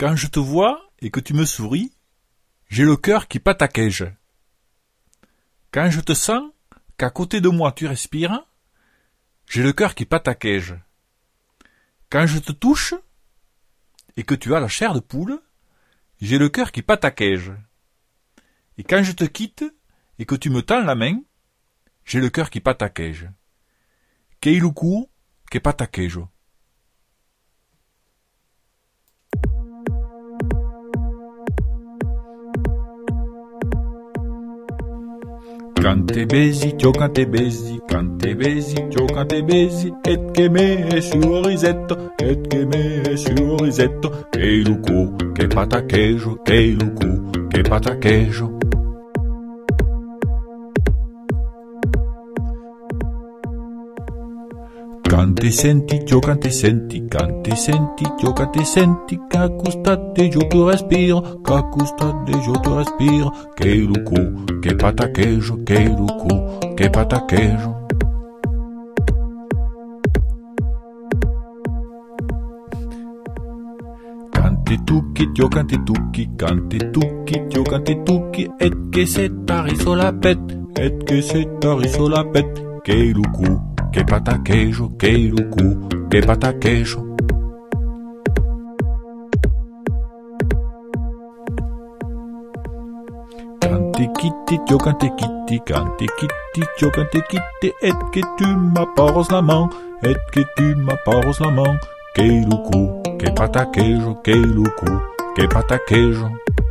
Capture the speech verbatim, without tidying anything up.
Quand je te vois et que tu me souris, j'ai le cœur qui pataquège. Quand je te sens, qu'à côté de moi tu respires, j'ai le cœur qui pataquège. Quand je te touche et que tu as la chair de poule, j'ai le cœur qui pataquège. Et quand je te quitte et que tu me tends la main, j'ai le cœur qui pataquège. Keiluku, que pataquejo. Cante besi, io cante besi, cante besi, io cante besi, et che me sul risetto, et che me sul risetto, che lucu, che pataquejo, che lucu, che pataquejo. Cante senti, io cante senti, cante senti, io cante senti, qu'à costate io te respiro, qu'à costate io te respiro, che lucu, che pataquejo, che lucu, che pataquejo. Cante tucchi, io cante tucchi, cante tucchi, io cante tucchi, et che se t'arriso la pet, et che se t'arriso la pet, che lucu, che pataquejo, che lucu, che pataquejo. Cante kitty, io cante kitty, cante kitty, io cante kitty, et que tu m'apportes la main, et que tu m'apportes la main, che lucu, che pataquejo, che lucu, che pataquejo.